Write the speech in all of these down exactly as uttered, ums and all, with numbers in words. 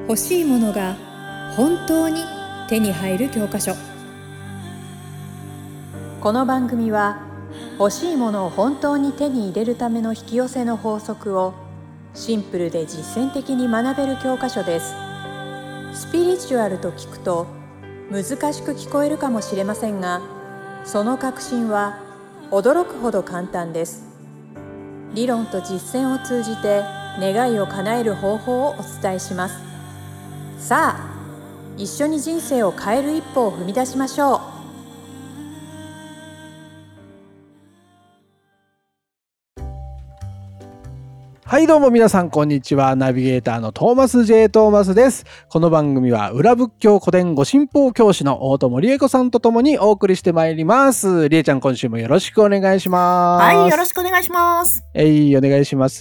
欲しいものが本当に手に入る教科書。この番組は欲しいものを本当に手に入れるための引き寄せの法則をシンプルで実践的に学べる教科書です。スピリチュアルと聞くと難しく聞こえるかもしれませんが、その核心は驚くほど簡単です。理論と実践を通じて願いを叶える方法をお伝えします。さあ、一緒に人生を変える一歩を踏み出しましょう。 はい、どうも皆さんこんにちは。ナビゲーターのトーマス J トーマスです。この番組は裏仏教古典ご神宝教師の大友理恵子さんとともにお送りしてまいります。理恵ちゃん、今週もよろしくお願いします。 はい、よろしくお願いします。 えい、お願いします。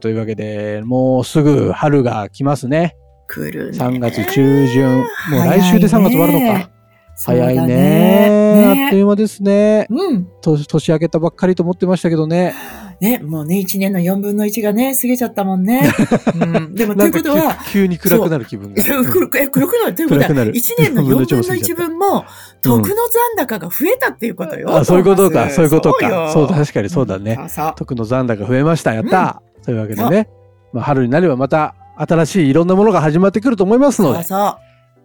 というわけで、もうすぐ春が来ますね。 来るね。 さんがつ中旬。もう来週でさんがつ終わるのか。早いね。ねあっという間ですね。 うん。 年、年明けたばっかりと思ってましたけどね。 ね、もうね、いちねんのよんぶんのいちがね、過ぎちゃったもんね。うん、でも、ということは。 急に暗くなる気分が。 暗く、え、暗くなるということは、いちねんのよんぶんのいちぶんも、得の残高が増えたっていうことよ。 あ、そういうことか、そういうことか。そう、確かにそうだね。得の残高増えました。やったー。というわけでね。まあ、春になればまた、新しいいろんなものが始まってくると思いますので。 そうそう。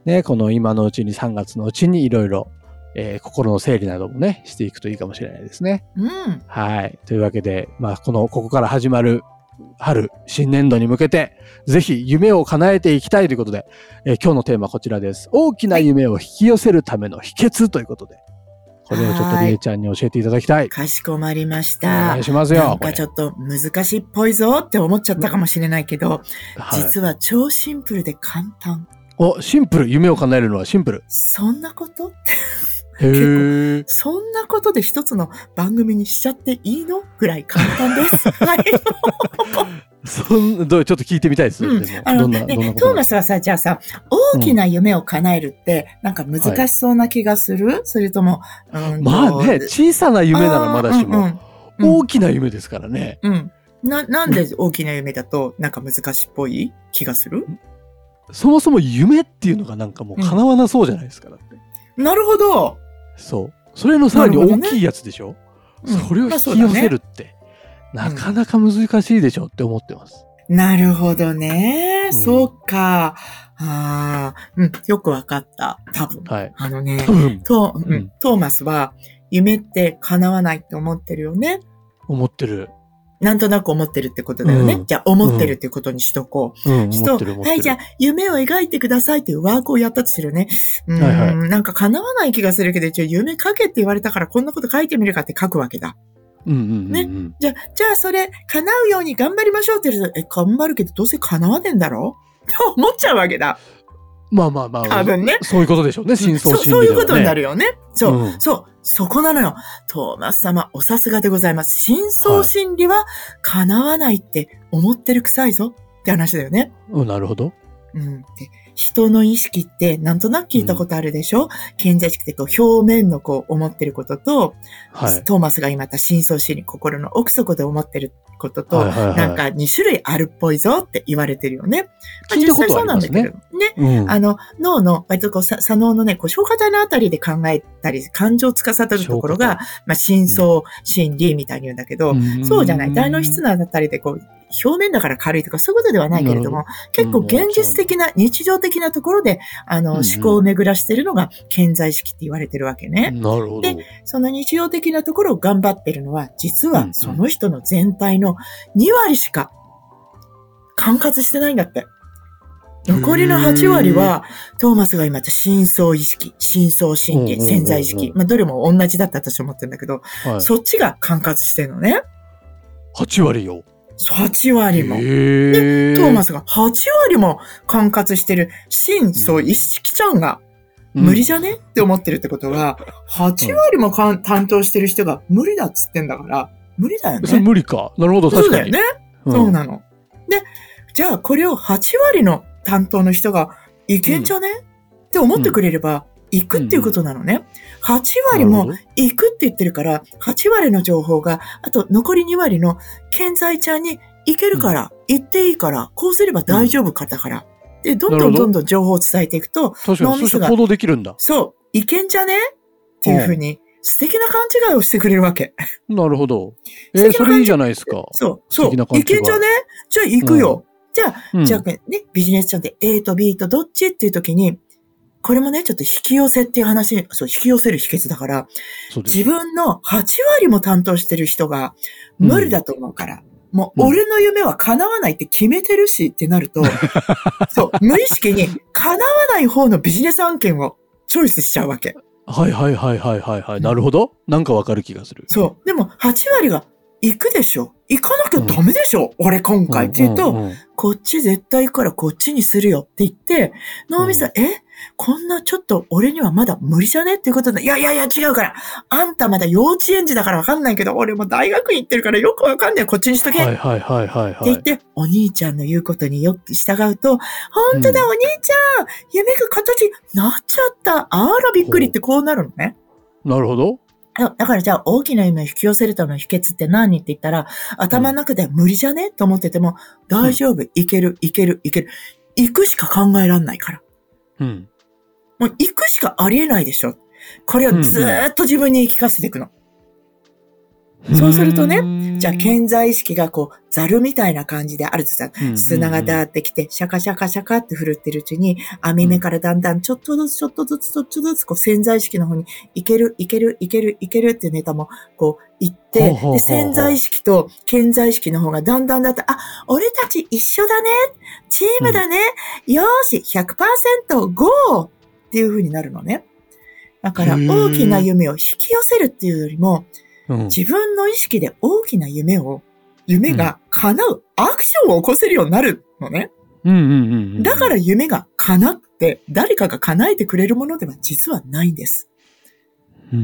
ね、この今のうちにさんがつのうちにいろいろ、えー、心の整理などもね、していくといいかもしれないですね。 うん。 はい。というわけで、まあ、この、ここから始まる春、新年度に向けて、ぜひ夢を叶えていきたいということで、えー、今日のテーマはこちらです。大きな夢を引き寄せるための秘訣ということで、これをちょっとりえちゃんに教えていただきたい。 かしこまりました。 お願いしますよ。 なんかちょっと難しいっぽいぞって思っちゃったかもしれないけど、はい、実は超シンプルで簡単。 お、シンプル。夢を叶えるのはシンプル。 そんなことへー。 そんなことで一つの番組にしちゃっていいのぐらい簡単です。はい。 そんどうちょっと聞いてみたいです。 うん、 でもあのどんなね、 どんなことトーマスはさ、じゃあさ、大きな夢を叶えるって、うん、なんか難しそうな気がする、はい、それとも、 うん、まあね、小さな夢ならまだしも、うんうんうん、大きな夢ですからね。 うん。な、なんで大きな夢だと、なんか難しいっぽい気がする？ そもそも夢っていうのがなんかもう叶わなそうじゃないですか、だって。 なるほど。 そう。それのさらに大きいやつでしょ、ね、それを引き寄せるって、うんまあね、なかなか難しいでしょって思ってます。 なるほどね。うん、そうか。あうん、よくわかった。多分。はい。あのね、ト、うん、トーマスは夢って叶わないって思ってるよね。 思ってる。 なんとなく思ってるってことだよね。うん、じゃあ、思ってるってことにしとこう。うん、しと、はい、じゃあ、夢を描いてくださいっていうワークをやったとするね。うん、はいはい、なんか叶わない気がするけど、一応夢書けって言われたからこんなこと書いてみるかって書くわけだ。 うんうんうんうん、 ね。じゃあ、じゃあそれ、叶うように頑張りましょうって言うと、え、頑張るけどどうせ叶わねえんだろって思っちゃうわけだ。 まあまあまあ。 多分ね。 そういうことでしょうね、深層心理、ね、 そう。そういうことになるよね。そう、 うん、 そう。そこなのよ。トーマス様、おさすがでございます。深層心理は叶わないって思ってるくさいぞって話だよね。 うん、なるほど。 うん。で、人の意識ってなんとなく聞いたことあるでしょ、うん、潜在意識ってこう表面のこう思ってることと、はい、トーマスが今言った深層心理、心の奥底で思ってることと、はいはいはい、なんかに種類あるっぽいぞって言われてるよね。 聞いたことありますね。 実際そうなんだけどね。うん、あの、脳の、割とこう、左脳のね、こう消化体のあたりで考えたり、感情を司るところが、まあ、深層心理みたいに言うんだけど、うん、そうじゃない。大脳室内だったりで、こう、表面だから軽いとかそういうことではないけれども、結構現実的な、日常的なところで、あの、うんうん、思考を巡らしてるのが潜在意識って言われてるわけね。 なるほど。 で、その日常的なところを頑張ってるのは、実はその人の全体のにわりしか管轄してないんだって。残りのはちわりは、トーマスが今言った深層意識、深層心理、潜在意識。まあ、どれも同じだったと私は思ってるんだけど、はい、そっちが管轄してるのね。 はちわりよ。 はちわりも。で、トーマスがはちわりも管轄してる深層意識ちゃんが無理じゃね、うん、って思ってるってことは、はちわりもかん担当してる人が無理だっつってんだから、無理だよね。 それ無理か。なるほど、確かに。 そうだよね。うん、そうなの。で、じゃあこれをはちわりの担当の人がいけんじゃね、うん、って思ってくれれば、行くっていうことなのね。はちわりも行くって言ってるから、はちわりの情報が、あと残りにわりの健在ちゃんに行けるから、うん、行っていいから、こうすれば大丈夫かだから、 で、どんどんどんどん情報を伝えていくと、 確かに、そして行動できるんだ。 そう、いけんじゃねっていうふうに、素敵な勘違いをしてくれるわけ。 なるほど。えー、それいいじゃないですか。 そう、そう。いけんじゃねじゃあ行くよ。うん、じゃあ、うん、じゃあね、ビジネスチャンで A と B とどっちっていう時に、これもね、ちょっと引き寄せっていう話、そう、引き寄せる秘訣だから、自分のはち割も担当してる人が無理だと思うから、うん、もう俺の夢は叶わないって決めてるしってなると、うん、そう、無意識に叶わない方のビジネス案件をチョイスしちゃうわけ。 はいはいはいはいはいはい。なるほど。なんかわかる気がする。 そう。でも、はち割が行くでしょ。行かなきゃダメでしょ。うん、俺今回って言うと、うんうんうん、こっち絶対行くからこっちにするよって言って、脳みそ、うん、えこんなちょっと俺にはまだ無理じゃねっていうことで、いやいやいや違うから。あんたまだ幼稚園児だからわかんないけど、俺も大学行ってるからよくわかんないこっちにしとけ。 はいはいはいはい、はい。って言って、お兄ちゃんの言うことによく従うと、本当だ、うん、お兄ちゃん夢が形になっちゃった。あらびっくりってこうなるのね。 なるほど。 だからじゃあ大きな夢を引き寄せるための秘訣って何って言ったら、頭の中で無理じゃねと思ってても、大丈夫、うん、いける、いける、いける。行くしか考えらんないから。うん。もう行くしかありえないでしょ。これをずーっと自分に言い聞かせていくの。うん、そうするとね、じゃあ潜在意識がこう、ザルみたいな感じであるとさ、砂がダーってきて、シャカシャカシャカって振るってるうちに、網目からだんだんちょっとずつちょっとずつちょっとずつこう潜在意識の方に、いける、いける、いける、いけるっていうネタもこう行って、で、潜在意識と潜在意識の方がだんだんだんだん、あ、俺たち一緒だね、チームだね、うん、よーし、ひゃくパーセント ゴーっていう風になるのね。だから大きな夢を引き寄せるっていうよりも、うん、自分の意識で大きな夢を、夢が叶う、アクションを起こせるようになるのね。うんうんうんうん、だから夢が叶って、誰かが叶えてくれるものでは実はないんです。うん、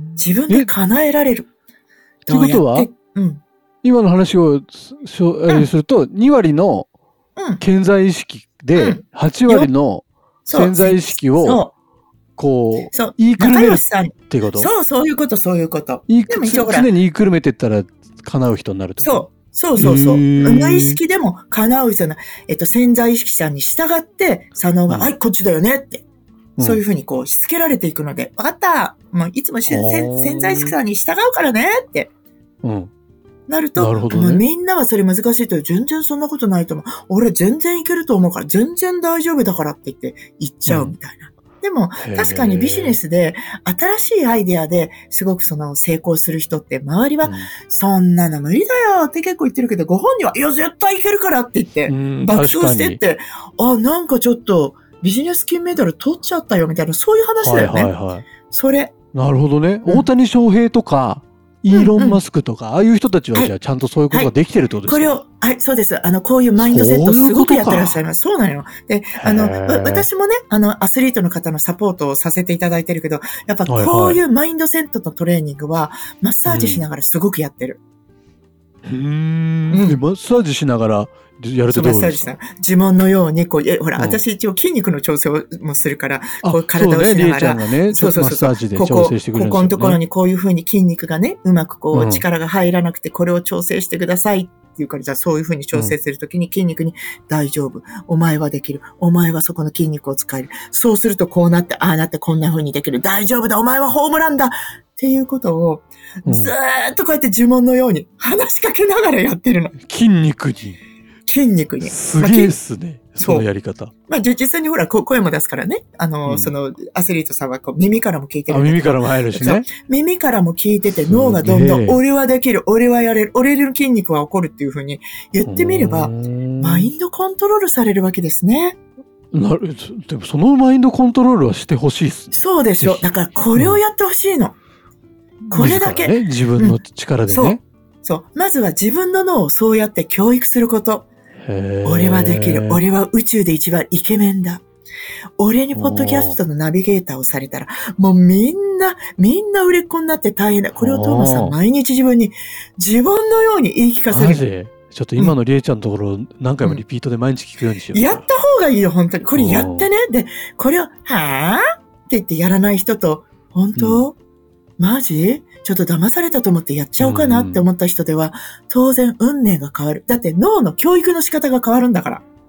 自分で叶えられる。 ということは、うん、今の話をすると、うん、に割の潜在意識ではち割の潜在意識を、こう、そう言いくるめるっていうこと？ そう、そういうこと、そういうこと。 でも一応常に言いくるめてったら叶う人になるってこと？ そう、そうそうそう。無意識でも叶う人な、えっと、潜在意識さんに従って、左脳が、うん、はい、こっちだよねって。うん、そういうふうにこう、しつけられていくので、わかったもういつも潜在意識さんに従うからねって。うん。なると、なるほどね、みんなはそれ難しいと、全然そんなことないと思う。俺全然いけると思うから、全然大丈夫だからって言って、言っちゃうみたいな。うんでも、確かにビジネスで、新しいアイデアですごくその成功する人って、周りは、そんなの無理だよって結構言ってるけど、ご本人は、いや、絶対いけるからって言って、爆笑してって、あ、なんかちょっと、ビジネス金メダル取っちゃったよみたいな、そういう話だよね。はいはいはい、それ。 なるほどね。うん、大谷翔平とか、イーロン・マスクとか、うんうん、ああいう人たちはじゃあちゃんとそういうことができてるってことですか？ はいはい、これを、はい、そうです。あの、こういうマインドセットすごくやってらっしゃいます。そうなのよ。で、あの、私もね、あの、アスリートの方のサポートをさせていただいてるけど、やっぱこういうマインドセットのトレーニングは、マッサージしながらすごくやってる。 うん、うん、マッサージしながら、やるとどうですか？ 呪文のように、こう、え、ほら、うん、私一応筋肉の調整をもするから、こう体をしながら、 ね、そうそうそう、マッサージで調整してくれるんですよね。ここ、 ここのところにこういう風に筋肉がね、うまくこう、力が入らなくて、これを調整してくださいっていうから、じゃあそういう風に調整するときに筋肉に、大丈夫。お前はできる。お前はそこの筋肉を使える。そうするとこうなって、ああなってこんな風にできる。大丈夫だ。お前はホームランだ。っていうことを、ずーっとこうやって呪文のように話しかけながらやってるの。 筋肉に。 筋肉に。 すげえっすね。まあ、そのやり方。 まあ、実際にほら、声も出すからね。あの、うん、その、アスリートさんはこう耳からも聞いてる。 あ、耳からも入るしね。 耳からも聞いてて、脳がどんどん、俺はできる、俺はやれる、俺の筋肉は起こるっていうふうに言ってみれば、マインドコントロールされるわけですね。 なる、でもそのマインドコントロールはしてほしいっすね。 そうでしょ。だからこれをやってほしいの。うん、これだけ。 ね、自分の力でね、うん。そう。 そう。まずは自分の脳をそうやって教育すること。俺はできる。俺は宇宙で一番イケメンだ。俺にポッドキャストのナビゲーターをされたら、もうみんな、みんな売れっ子になって大変だ。これをトーマさん毎日自分に、自分のように言い聞かせる。 マジ？ちょっと今のりえちゃんのところ、何回もリピートで毎日聞くようにしよう、 うん。やった方がいいよ、本当に。これやってね。で、これを、はぁって言ってやらない人と、本当、うん、マジちょっと騙されたと思ってやっちゃおうかなって思った人では、当然運命が変わる。だって脳の教育の仕方が変わるんだから。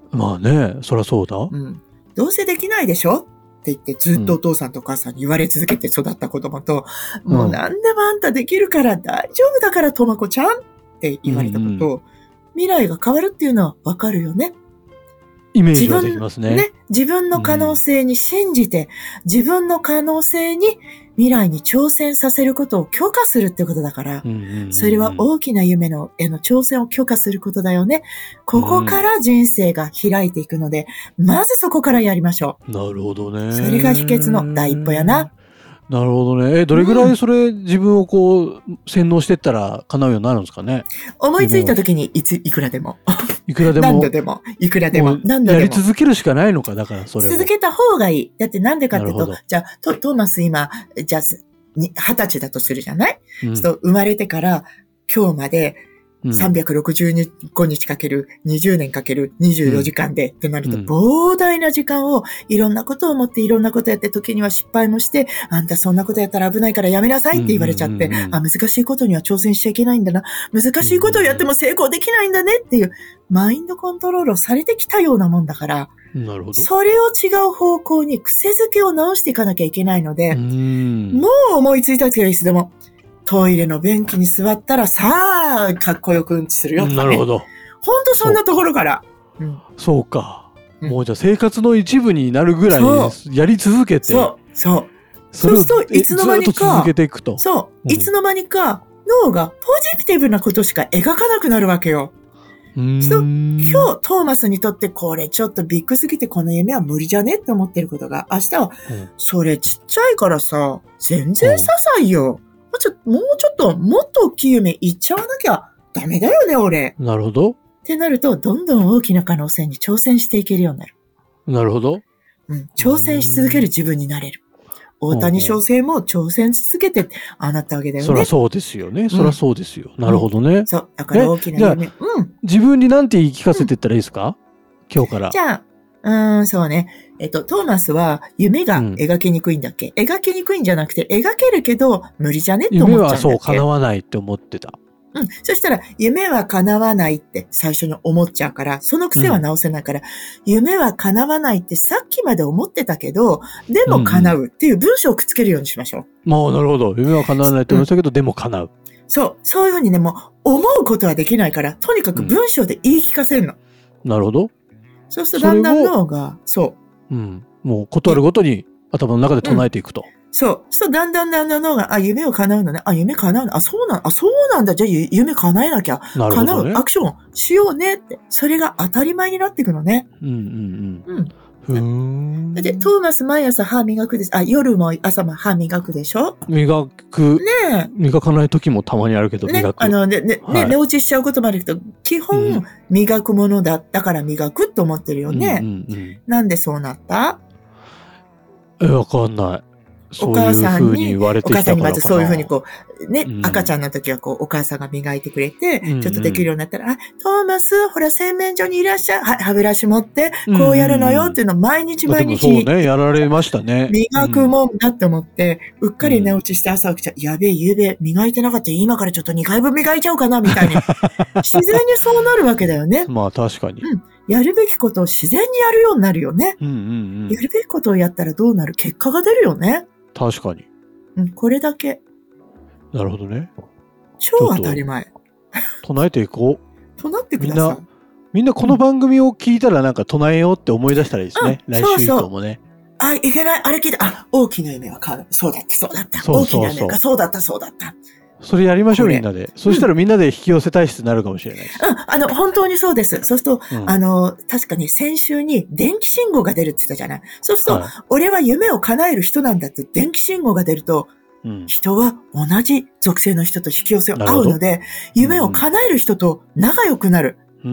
まあね、そりゃそうだ。 うん。どうせできないでしょって言ってずっとお父さんとお母さんに言われ続けて育った子供と、うん、もう何でもあんたできるから大丈夫だからとまこちゃんって言われたこと、うんうん、未来が変わるっていうのはわかるよね。 イメージができますね。 ね、自分の可能性に信じて、うん、自分の可能性に未来に挑戦させることを許可するってことだから、うんうんうん、それは大きな夢のへの挑戦を許可することだよね。ここから人生が開いていくので、うん、まずそこからやりましょう。 なるほどね。 それが秘訣の第一歩やな。 なるほどね。え、どれぐらいそれ、うん、自分をこう、洗脳してったら叶うようになるんですかね。 思いついた時にいつ、いくらでも。 いくらでも。 何度でも。いくらでも。何度でも。 やり続けるしかないのか、だからそれを。 続けた方がいい。だってなんでかっていうと、じゃあ、ト, トーマス今、じゃあ、二十歳だとするじゃない、うん、そう生まれてから今日までさんびゃくろくじゅうごにちかけるにじゅうねんかけるにじゅうよじかんで、うん、ってなると膨大な時間をいろんなことを思っていろんなことやって時には失敗もして、あんたそんなことやったら危ないからやめなさいって言われちゃって、うんうんうん、あ、難しいことには挑戦しちゃいけないんだな。難しいことをやっても成功できないんだねっていうマインドコントロールをされてきたようなもんだから、 なるほど。 それを違う方向に癖づけを直していかなきゃいけないので、うーんもう思いついた時はいつでも、トイレの便器に座ったらさあ、かっこよくうんちするよとかね。 なるほど。 ほんとそんなところから。 そう,、うん、そうか、うん。もうじゃあ生活の一部になるぐらいやり続けて。 そう、そう。そうするといつの間にか、 ずっと続けていくと。 そう、いつの間にか脳がポジティブなことしか描かなくなるわけよ。そう今日トーマスにとってこれちょっとビッグすぎてこの夢は無理じゃねって思ってることが明日は、うん、それちっちゃいからさ全然些細よ、うん、もうちょもうちょっともっと大きい夢言っちゃわなきゃダメだよね俺。 なるほど。 ってなるとどんどん大きな可能性に挑戦していけるようになる。 なるほど、 うん、挑戦し続ける自分になれる。大谷翔平も挑戦し続けてああなったわけだよね。 そりゃそうですよね。うん、そりゃそうですよ。なるほどね。 うん、そう。だから大きな夢。うん。 自分に何て言い聞かせていったらいいですか、うん、今日から。 じゃあ、うーん、そうね。えっと、トーマスは夢が描きにくいんだっけ、うん、描きにくいんじゃなくて、描けるけど無理じゃねって思っちゃうんだっけ。 夢はそう、叶わないって思ってた。 うん。そしたら、夢は叶わないって最初に思っちゃうから、その癖は直せないから、うん、夢は叶わないってさっきまで思ってたけど、でも叶うっていう文章をくっつけるようにしましょう。 まあ、なるほど。夢は叶わないって思ってたけど、うん、でも叶う。 そう。そういうふうにね、もう思うことはできないから、とにかく文章で言い聞かせるの。 うん、なるほど。 そうするとだんだん脳が、そう。 うん。もう、ことあるごとに頭の中で唱えていくと。うんそう。そう、だんだんだんだん脳が、あ、夢を叶うのね。あ、夢叶うの。あ、そうなん、あ、そうなんだ。じゃあ、夢叶えなきゃ。なるほどね。叶う。アクションしようねって。それが当たり前になっていくのね。 うんうんうん。 うん。 ふーん。 で、トーマス毎朝歯磨くです。あ、夜も朝も歯磨くでしょ？ 磨く。 ねえ。 磨かない時もたまにあるけど、 ね、 磨く。 あの、ね、ね、はい、ね、寝落ちしちゃうこともあるけど、基本、うん、磨くものだったから磨くって思ってるよね。うんうんうん、なんでそうなった？ え、わかんない。 お母さんに、 お母さんにまずそういうふうにこう、ね、うん、赤ちゃんの時はこう、お母さんが磨いてくれて、うんうん、ちょっとできるようになったら、あ、トーマス、ほら、洗面所にいらっしゃい。はい、歯ブラシ持って、こうやるのよっていうのを毎日毎日。 そうね、やられましたね。 磨くもんだって思って、うっかり寝落ちして朝起きちゃう。やべえ、ゆうべ磨いてなかった。今からちょっとにかいぶん磨いちゃおうかな、みたいに。自然にそうなるわけだよね。 まあ、確かに。 うん。やるべきことを自然にやるようになるよね。 うんうんうん。 やるべきことをやったらどうなる？結果が出るよね。 確かに。 うん、これだけ。 なるほどね。 超当たり前。 唱えていこう。 唱ってください。 みんな、みんなこの番組を聞いたらなんか唱えようって思い出したらいいですね。うん、来週以降もね。 そうそう。あ、いけない。あれ聞いた。あ、大きな夢は叶う。そうだった、そうだった。そうそうそう。大きな夢がそうだった、そうだった。 それやりましょう、みんなで。そしたらみんなで引き寄せ体質になるかもしれないです。 うん、あの、本当にそうです。そうすると、うん、あの、確かに先週に電気信号が出るって言ったじゃない。そうすると、はい、俺は夢を叶える人なんだって電気信号が出ると、うん、人は同じ属性の人と引き寄せを合うので、夢を叶える人と仲良くなる。うん、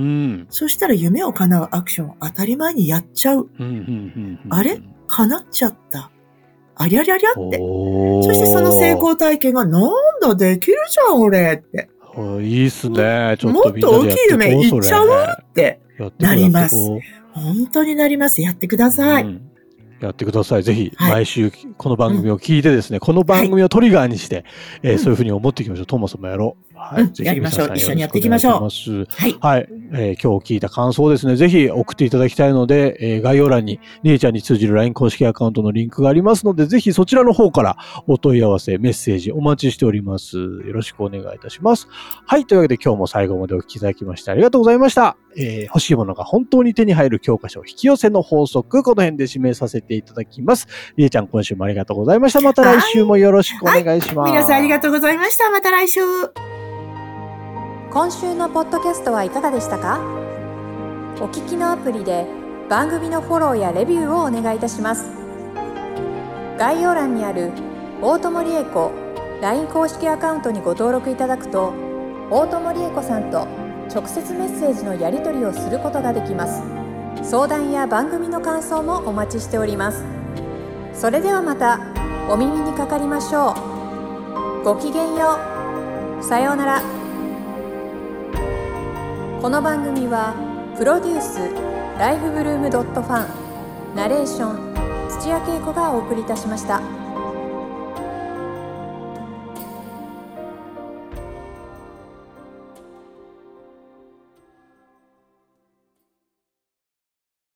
そしたら夢を叶うアクションを当たり前にやっちゃう。うんうんうんうん、あれ？叶っちゃった。ありゃりゃりゃって。そしてその成功体験が、なんだ、できるじゃん、俺って。 いいっすね。ちょっとみんなでやってこう。もっと大きい夢いっちゃうってなります。本当になります。やってください。うん、 やってください。ぜひ、毎週この番組を聞いてですね、はい、この番組をトリガーにして、うん、えー、そういうふうに思っていきましょう。トーマスもやろう。 はい。 うん、やりましょう。一緒にやっていきましょう。はい。 はい。えー、今日聞いた感想をですね、ぜひ送っていただきたいので、えー、概要欄にりえちゃんに通じる ライン 公式アカウントのリンクがありますので、ぜひそちらの方からお問い合わせ、メッセージお待ちしております。よろしくお願いいたします。はい。というわけで今日も最後までお聞きいただきましてありがとうございました。えー、欲しいものが本当に手に入る教科書引き寄せの法則、この辺で締めさせていただきます。りえちゃん、今週もありがとうございました。また来週もよろしくお願いします。 はいはい、皆さんありがとうございました。また来週。 今週のポッドキャストはいかがでしたか？お聞きのアプリで番組のフォローやレビューをお願いいたします。概要欄にある大友理恵子 ライン 公式アカウントにご登録いただくと、大友理恵子さんと直接メッセージのやり取りをすることができます。相談や番組の感想もお待ちしております。それではまたお耳にかかりましょう。ごきげんよう。さようなら。この番組はプロデュースライフブルームドットファン、ナレーション土屋恵子がお送りいたしました。